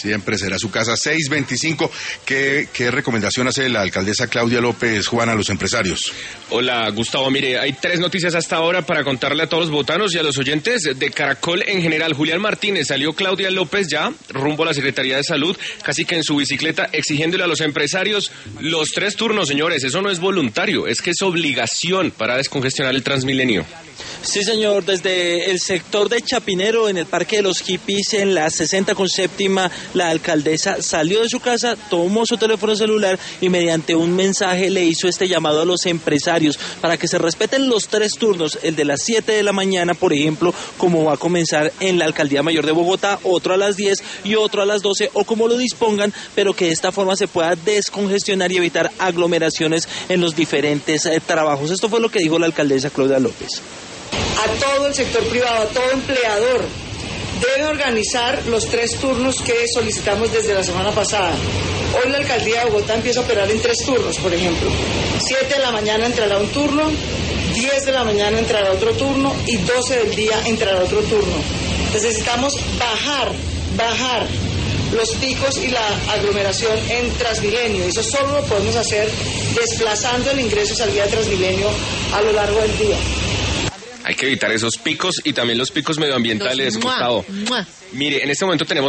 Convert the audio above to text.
Siempre será su casa. 6:25. ¿Qué recomendación hace la alcaldesa Claudia López, Juan, a los empresarios? Hola, Gustavo. Mire, hay 3 noticias hasta ahora para contarle a todos los botanos y a los oyentes de Caracol en general. Julián Martínez, salió Claudia López ya rumbo a la Secretaría de Salud, casi que en su bicicleta, exigiéndole a los empresarios los 3 turnos, señores. Eso no es voluntario, es que es obligación para descongestionar el Transmilenio. Sí, señor, desde el sector de Chapinero, en el Parque de los Hippies, en la 60 con séptima, la alcaldesa salió de su casa, tomó su teléfono celular y mediante un mensaje le hizo este llamado a los empresarios para que se respeten los 3 turnos, el de las 7 de la mañana, por ejemplo, como va a comenzar en la Alcaldía Mayor de Bogotá, otro a las 10 y otro a las 12, o como lo dispongan, pero que de esta forma se pueda descongestionar y evitar aglomeraciones en los diferentes trabajos. Esto fue lo que dijo la alcaldesa Claudia López. A todo el sector privado, a todo empleador, debe organizar los 3 turnos que solicitamos desde la semana pasada. Hoy la alcaldía de Bogotá empieza a operar en 3 turnos, por ejemplo. 7 de la mañana entrará un turno, 10 de la mañana entrará otro turno y 12 del día entrará otro turno. Necesitamos bajar los picos y la aglomeración en Transmilenio. Eso solo lo podemos hacer desplazando el ingreso y salida de Transmilenio a lo largo del día. Hay que evitar esos picos y también los picos medioambientales, Gustavo. Mire, en este momento tenemos